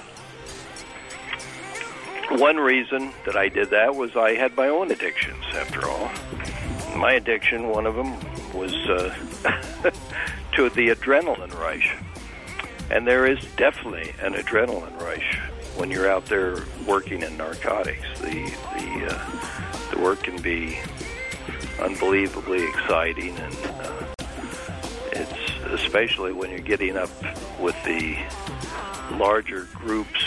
one reason that I did that was I had my own addictions, after all. My addiction, one of them, was uh, to the adrenaline rush. And there is definitely an adrenaline rush when you're out there working in narcotics. The the uh, the work can be unbelievably exciting, and uh, it's especially when you're getting up with the larger groups,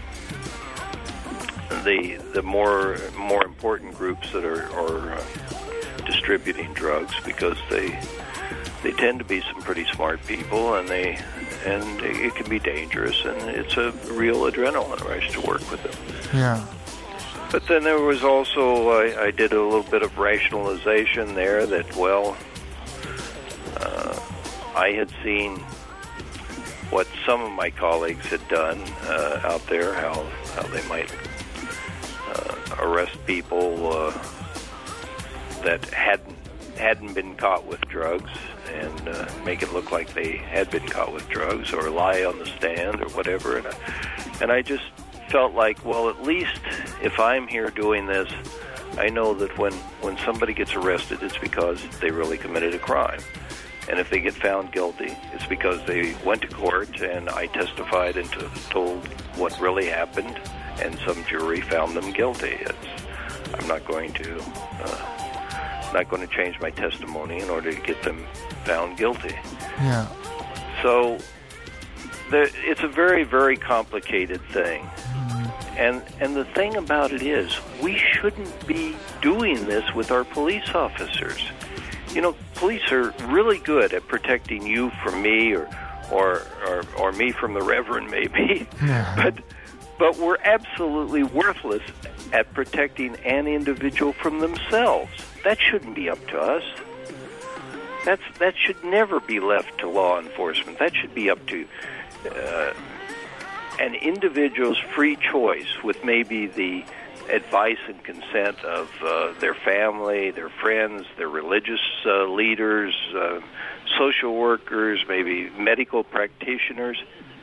the the more more important groups that are, are uh, distributing drugs, because they they tend to be some pretty smart people, and they and it can be dangerous, and it's a real adrenaline rush to work with them. Yeah. But then there was also, I, I did a little bit of rationalization there that, well, uh, I had seen what some of my colleagues had done uh, out there, how, how they might uh, arrest people uh, that hadn't, hadn't been caught with drugs, and uh, make it look like they had been caught with drugs, or lie on the stand or whatever. And I, and I just felt like, well, at least if I'm here doing this, I know that when, when somebody gets arrested, it's because they really committed a crime. And if they get found guilty, it's because they went to court and I testified and t- told what really happened, and some jury found them guilty. It's, I'm not going to... Uh, not going to change my testimony in order to get them found guilty. Yeah. So the, it's a very, very complicated thing. Mm-hmm. And and the thing about it is, we shouldn't be doing this with our police officers. You know, police are really good at protecting you from me, or or or, or me from the Reverend, maybe. Yeah. But but we're absolutely worthless at protecting an individual from themselves. That shouldn't be up to us. That's that should never be left to law enforcement. That should be up to uh, an individual's free choice, with maybe the advice and consent of uh, their family, their friends, their religious uh, leaders, uh, social workers, maybe medical practitioners.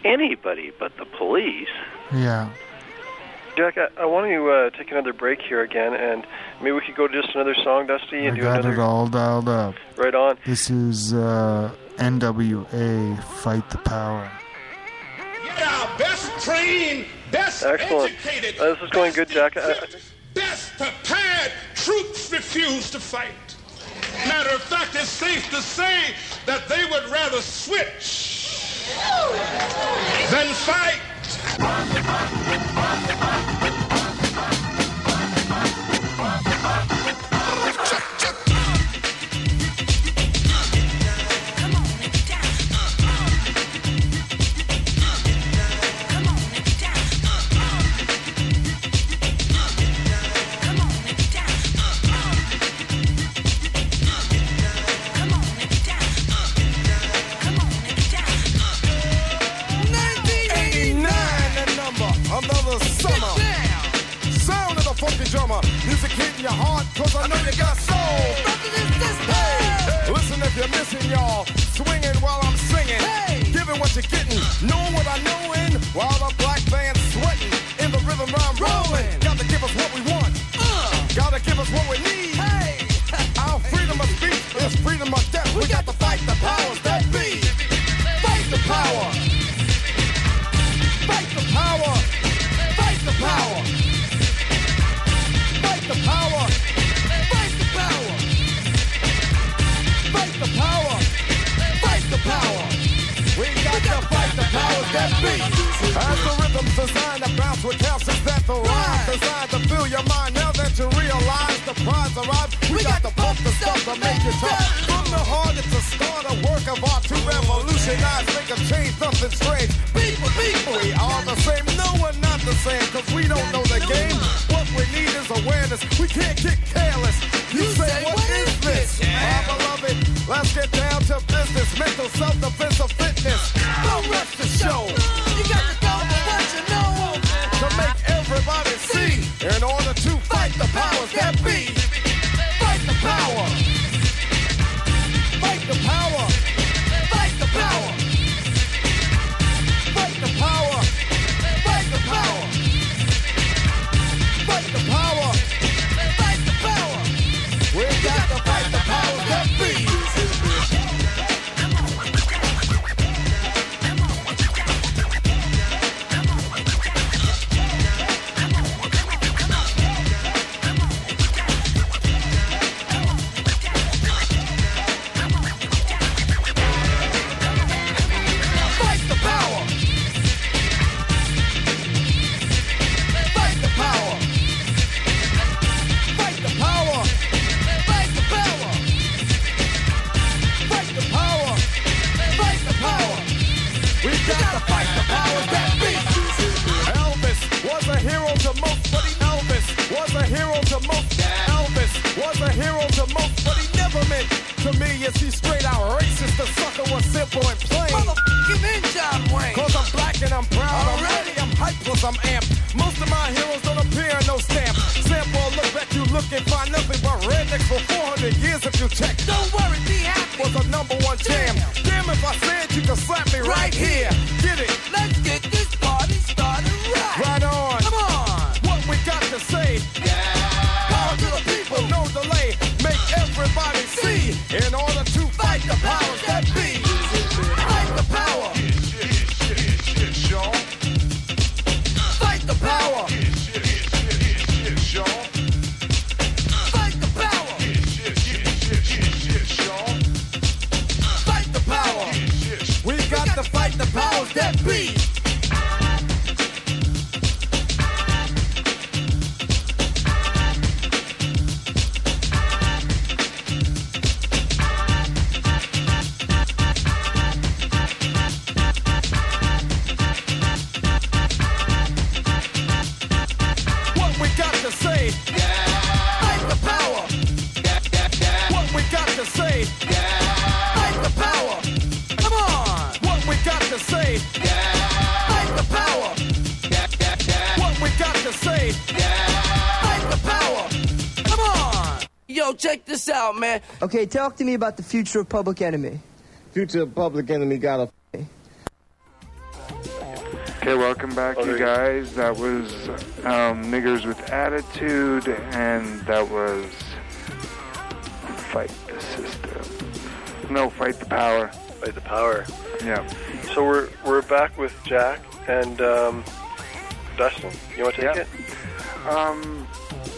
anybody but the police. Yeah. Jack, I, I want to uh, take another break here again, and maybe we could go to just another song, Dusty, and I do got another. it all dialed up. Right on. This is uh, N W A, Fight the Power. Yeah, best trained, best Excellent. educated. Uh, this is going good, Jack. Uh, Best prepared troops refuse to fight. Matter of fact, it's safe to say that they would rather switch than fight. Another summer. Sound of the funky drummer. Music hitting your heart, cause I know you got soul. Hey, listen if you're missing, y'all. Swinging while I'm singing. Giving what you're getting. Knowing what I know in. While the black band's sweating. In the rhythm I'm rolling. Gotta give us what we want. Gotta give us what we need. Our freedom of speech is freedom of death. We got to fight the powers that be. Fight the power. Fight the power. Fight the power. Fight the power. Fight the power. Fight the power. Fight the power. We got to fight the powers that be. As the rhythm's designed to bounce with calcium that the rhyme designed to fill your mind. Now that you realize the prize arrives, we, we got to pump the stuff to make it tough. From the heart, it's a start, a work of art to revolutionize, make a change, nothing strange. People, people, we are the same. No, we're not the same, cause we don't know the game. What we need is awareness. We can't get careless. You, you say, what is this? My beloved, let's get down to business. Mental self-defense of fitness. Don't rush the show. You got to go for what you know. To make everybody see. In order to fight the powers that be. Fight the power. Fight the power. Fight the power. Fight the power. Fight the power. Fight the power. Fight the power. We got to fight the powers that be. I'm amped. Most of my heroes don't appear in no stamp. Sample or look back, you look and find nothing but rednecks for four hundred years if you check. Don't worry, be happy. Was a number one jam. Damn, if I said you could slap me right, right here. Get it? Let's get this party started right. Right on. Come on. What we got to say? Yeah. Power to the people, no delay. Make everybody see. In order to fight the powers that be. Fight the power. The power. Fight the power. Fight the power. We got to fight the powers that be. Check this out, man. Okay, talk to me about the future of Public Enemy. Future of Public Enemy got a... Okay, welcome back, you guys. That was um, Niggers with Attitude, and that was Fight the System. No, Fight the Power. Fight the Power. Yeah. So we're we're back with Jack and um, Dustin. You want to take Yep. it? Um,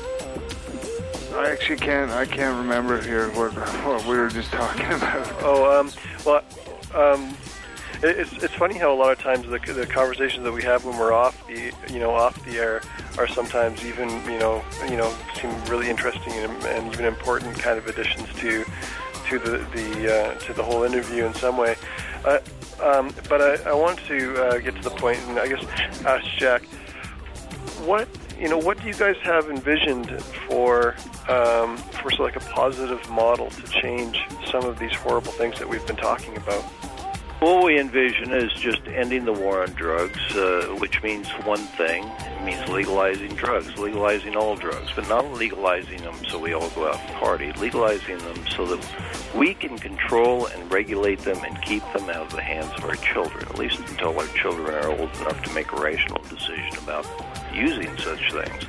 I actually can't. I can't remember here what what we were just talking about. Oh, um, well, um, it, it's it's funny how a lot of times the the conversations that we have when we're off the you know off the air are sometimes even you know you know seem really interesting and, and even important kind of additions to to the the uh, to the whole interview in some way. Uh, um, but I, I want to uh, get to the point and I guess ask Jack, what you know what do you guys have envisioned for um, for so like a positive model to change some of these horrible things that we've been talking about? What we envision is just ending the war on drugs, uh, which means one thing. It means legalizing drugs, legalizing all drugs, but not legalizing them so we all go out and party, legalizing them so that we can control and regulate them and keep them out of the hands of our children, at least until our children are old enough to make a rational decision about using such things.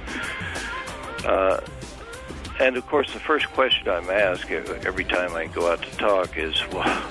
Uh, and, of course, the first question I'm asked every time I go out to talk is, well,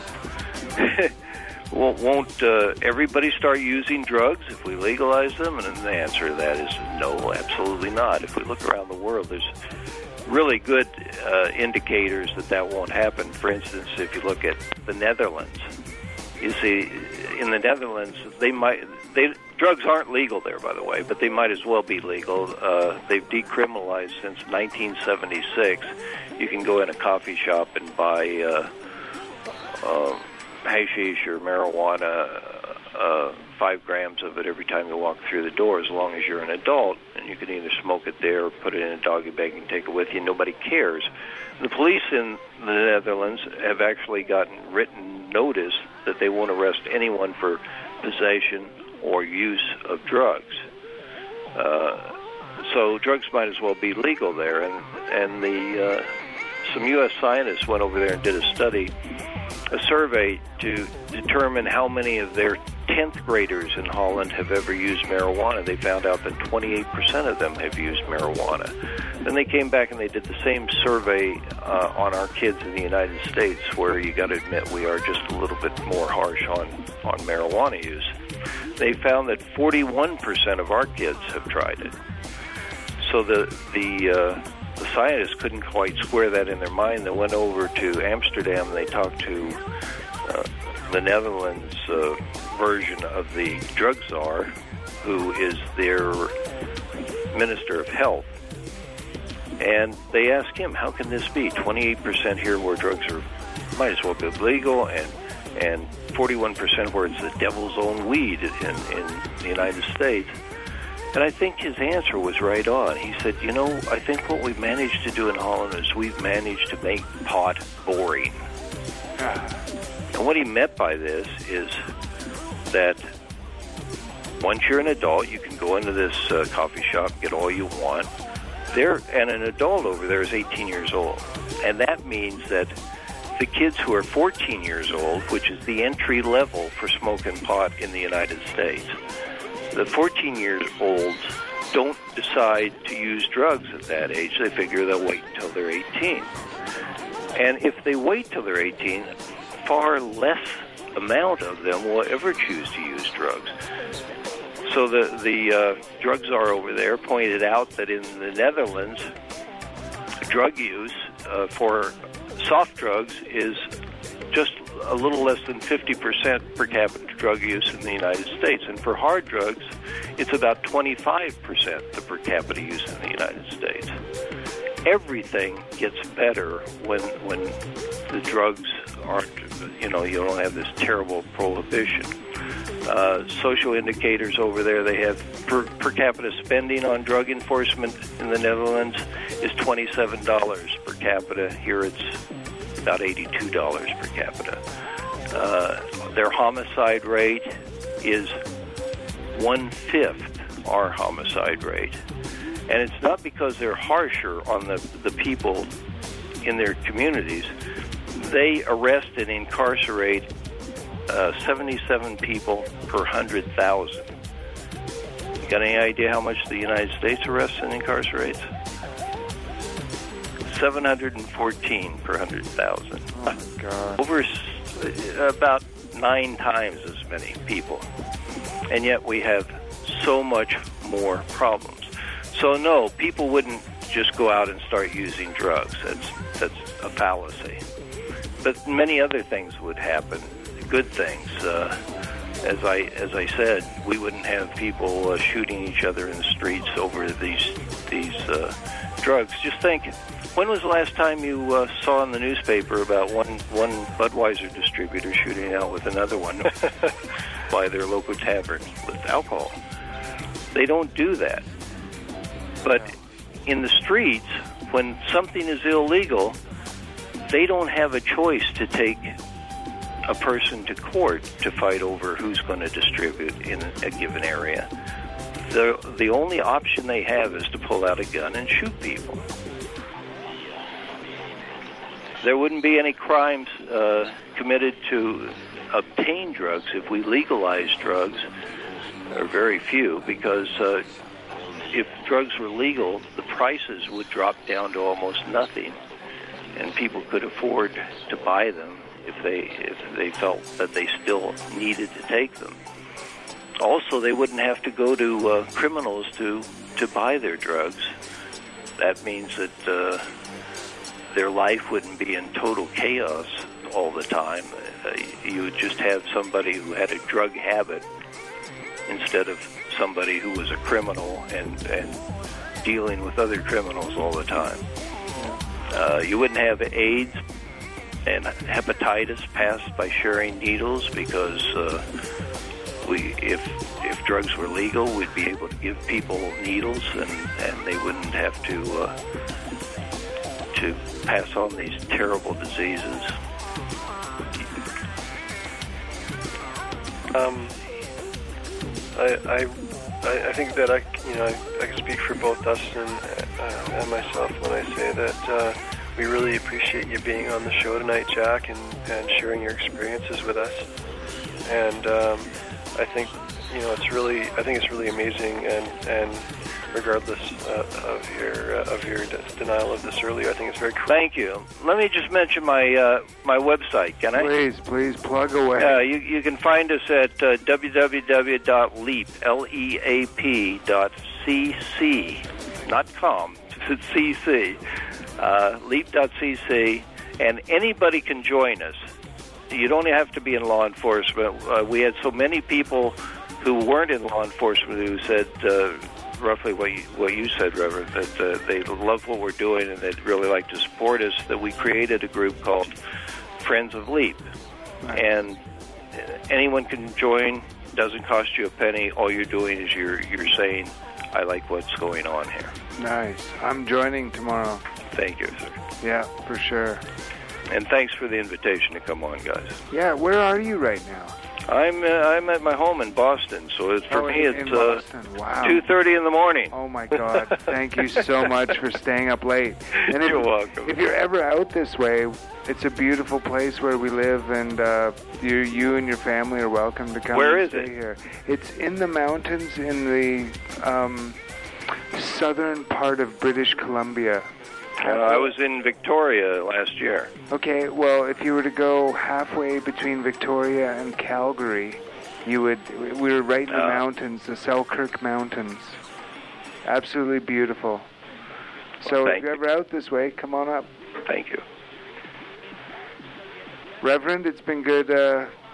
Well, won't uh, everybody start using drugs if we legalize them? And the answer to that is no, absolutely not. If we look around the world, there's really good uh, indicators that that won't happen. For instance, if you look at the Netherlands, you see, in the Netherlands, they might they drugs aren't legal there, by the way, but they might as well be legal. Uh, they've decriminalized since nineteen seventy-six. You can go in a coffee shop and buy Uh, uh, hashish or marijuana, uh, five grams of it every time you walk through the door, as long as you're an adult, and you can either smoke it there or put it in a doggy bag and take it with you. Nobody cares. The police in the Netherlands have actually gotten written notice that they won't arrest anyone for possession or use of drugs. Uh, so drugs might as well be legal there. And, and the uh, some U S scientists went over there and did a study, a survey to determine how many of their tenth graders in Holland have ever used marijuana. They found out that twenty-eight percent of them have used marijuana. Then they came back and they did the same survey uh, on our kids in the United States, where you got to admit we are just a little bit more harsh on, on marijuana use. They found that forty-one percent of our kids have tried it. So the the uh, The scientists couldn't quite square that in their mind. They went over to Amsterdam and they talked to uh, the Netherlands uh, version of the drug czar, who is their minister of health. And they asked him, how can this be? twenty-eight percent here where drugs are might as well be legal, and and forty-one percent where it's the devil's own weed in, in the United States. And I think his answer was right on. He said, you know, I think what we've managed to do in Holland is we've managed to make pot boring. And what he meant by this is that once you're an adult, you can go into this uh, coffee shop, get all you want. There, and an adult over there is eighteen years old. And that means that the kids who are fourteen years old, which is the entry level for smoking pot in the United States, the fourteen-year-olds don't decide to use drugs at that age. They figure they'll wait until they're eighteen. And if they wait till they're eighteen, far less amount of them will ever choose to use drugs. So the, the uh, drug czar over there pointed out that in the Netherlands, drug use uh, for soft drugs is just a little less than fifty percent per capita drug use in the United States. And for hard drugs, it's about twenty-five percent the per capita use in the United States. Everything gets better when when the drugs aren't, you know, you don't have this terrible prohibition. Uh, social indicators over there, they have per, per capita spending on drug enforcement in the Netherlands is twenty-seven dollars per capita. Here it's about eighty-two dollars per capita. Uh, their homicide rate is one-fifth our homicide rate. And it's not because they're harsher on the, the people in their communities. They arrest and incarcerate uh, seventy-seven people per one hundred thousand. Got any idea how much the United States arrests and incarcerates? seven hundred fourteen per one hundred thousand. Oh, my God. Over about nine times as many people. And yet we have so much more problems. So, no, people wouldn't just go out and start using drugs. That's, that's a fallacy. But many other things would happen, good things. Uh, as I as I said, we wouldn't have people uh, shooting each other in the streets over these these uh, drugs. Just think, when was the last time you uh, saw in the newspaper about one one Budweiser distributor shooting out with another one by their local tavern with alcohol? They don't do that. But in the streets, when something is illegal, they don't have a choice to take a person to court to fight over who's going to distribute in a given area. The, the only option they have is to pull out a gun and shoot people. There wouldn't be any crimes uh, committed to obtain drugs if we legalized drugs, or very few, because uh, if drugs were legal, the prices would drop down to almost nothing, and people could afford to buy them if they if they felt that they still needed to take them. Also, they wouldn't have to go to uh, criminals to to buy their drugs. That means that uh, their life wouldn't be in total chaos all the time. Uh, you would just have somebody who had a drug habit instead of somebody who was a criminal and, and dealing with other criminals all the time. Uh, you wouldn't have AIDS and hepatitis passed by sharing needles, because uh, we, if if drugs were legal, we'd be able to give people needles, and, and they wouldn't have to uh, to pass on these terrible diseases. Um, I, I I think that I you know I, I can speak for both us and uh, and myself when I say that uh, we really appreciate you being on the show tonight, Jack, and, and sharing your experiences with us. And um, I think you know it's really I think it's really amazing, and and regardless uh, of your uh, of your de- denial of this earlier, I think it's very cool. Thank you. Let me just mention my uh, my website, can I? Please, please plug away. Uh, you, you can find us at uh, w w w dot leap, L E A P dot C C, not com, it's C C, uh, leap dot C C, and anybody can join us. You don't have to be in law enforcement. Uh, we had so many people who weren't in law enforcement who said uh, roughly what you, what you said, Reverend, that uh, they love what we're doing and they'd really like to support us, that we created a group called Friends of Leap. Right. And anyone can join. Doesn't cost you a penny. All you're doing is you're you're saying, I like what's going on here. Nice. I'm joining tomorrow. Thank you, sir. Yeah, for sure. And thanks for the invitation to come on, guys. Yeah, where are you right now? I'm uh, I'm at my home in Boston, so it's, for oh, me in, it's in Boston. uh, Wow. two thirty in the morning. Oh my God! Thank you so much for staying up late. And if, You're welcome. If you're ever out this way, it's a beautiful place where we live, and uh, you you and your family are welcome to come. Where and is stay it? Here. It's in the mountains in the um, southern part of British Columbia. Uh, I was in Victoria last year. Okay, well, if you were to go halfway between Victoria and Calgary, you would. We were right in the Uh. mountains, the Selkirk Mountains. Absolutely beautiful. So Well, if you're thank ever out this way, come on up. Thank you. Reverend, it's been good uh,